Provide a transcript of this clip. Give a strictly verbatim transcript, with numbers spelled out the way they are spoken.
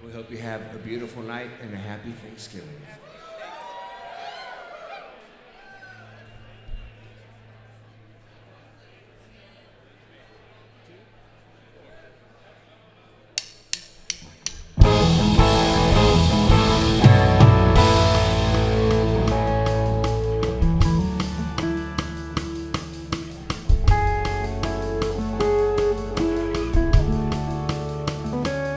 We hope you have a beautiful night and a happy Thanksgiving.